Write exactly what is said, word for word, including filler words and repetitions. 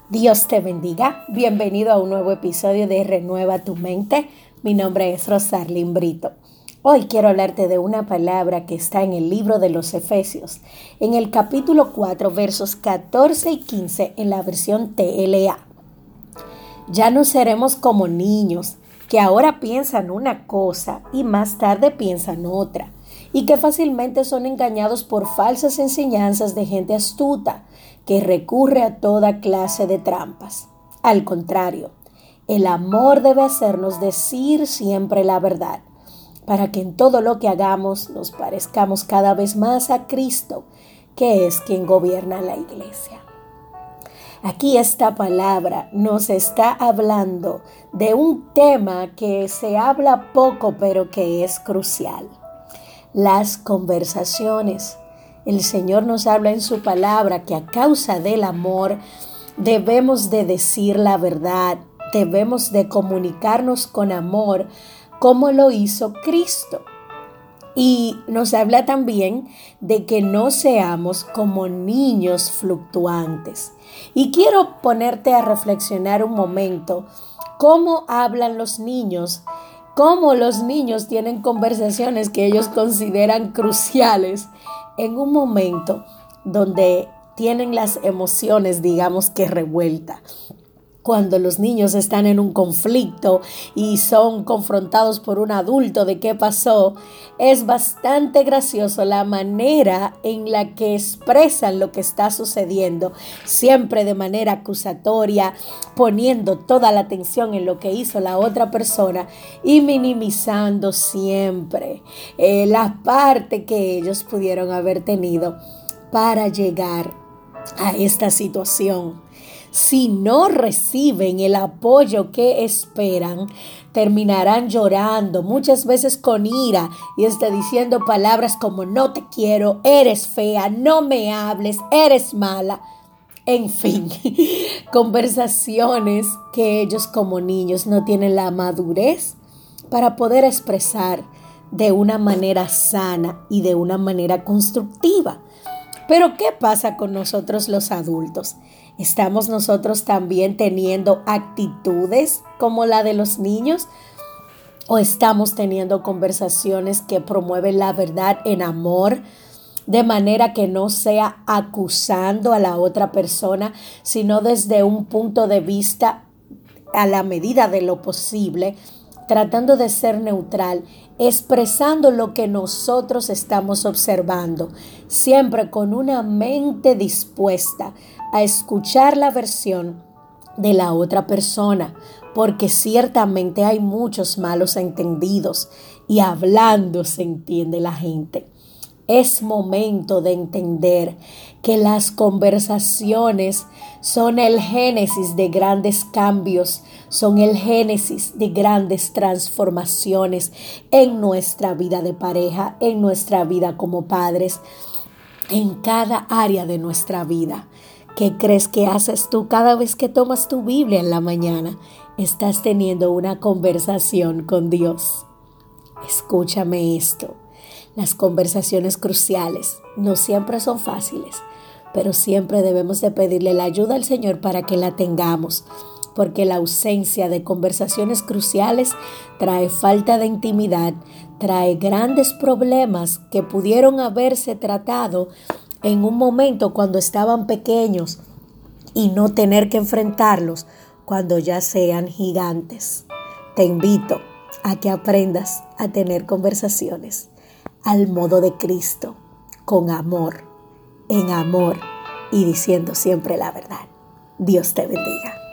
Dios te bendiga. Bienvenido a un nuevo episodio de Renueva tu Mente. Mi nombre es Rosarlyn Brito. Hoy quiero hablarte de una palabra que está en el libro de los Efesios, en el capítulo cuatro, versos catorce y quince en la versión T L A. Ya no seremos como niños que ahora piensan una cosa y más tarde piensan otra, y que fácilmente son engañados por falsas enseñanzas de gente astuta que recurre a toda clase de trampas. Al contrario, el amor debe hacernos decir siempre la verdad, para que en todo lo que hagamos nos parezcamos cada vez más a Cristo, que es quien gobierna la iglesia. Aquí esta palabra nos está hablando de un tema que se habla poco, pero que es crucial: las conversaciones. El Señor nos habla en su palabra que a causa del amor debemos de decir la verdad, debemos de comunicarnos con amor como lo hizo Cristo. Y nos habla también de que no seamos como niños fluctuantes. Y quiero ponerte a reflexionar un momento cómo hablan los niños, cómo los niños tienen conversaciones que ellos consideran cruciales en un momento donde tienen las emociones, digamos que revueltas. Cuando los niños están en un conflicto y son confrontados por un adulto de qué pasó, es bastante gracioso la manera en la que expresan lo que está sucediendo, siempre de manera acusatoria, poniendo toda la atención en lo que hizo la otra persona y minimizando siempre eh, la parte que ellos pudieron haber tenido para llegar a esta situación. Si no reciben el apoyo que esperan, terminarán llorando, muchas veces con ira, y está diciendo palabras como no te quiero, eres fea, no me hables, eres mala. En fin, conversaciones que ellos como niños no tienen la madurez para poder expresar de una manera sana y de una manera constructiva. Pero ¿qué pasa con nosotros los adultos? ¿Estamos nosotros también teniendo actitudes como la de los niños? ¿O estamos teniendo conversaciones que promueven la verdad en amor, de manera que no sea acusando a la otra persona, sino desde un punto de vista a la medida de lo posible, tratando de ser neutral, expresando lo que nosotros estamos observando, siempre con una mente dispuesta a escuchar la versión de la otra persona, porque ciertamente hay muchos malos entendidos y hablando se entiende la gente? Es momento de entender que las conversaciones son el génesis de grandes cambios, son el génesis de grandes transformaciones en nuestra vida de pareja, en nuestra vida como padres, en cada área de nuestra vida. ¿Qué crees que haces tú cada vez que tomas tu Biblia en la mañana? Estás teniendo una conversación con Dios. Escúchame esto. Las conversaciones cruciales no siempre son fáciles, pero siempre debemos de pedirle la ayuda al Señor para que la tengamos, porque la ausencia de conversaciones cruciales trae falta de intimidad, trae grandes problemas que pudieron haberse tratado en un momento cuando estaban pequeños y no tener que enfrentarlos cuando ya sean gigantes. Te invito a que aprendas a tener conversaciones al modo de Cristo, con amor, en amor y diciendo siempre la verdad. Dios te bendiga.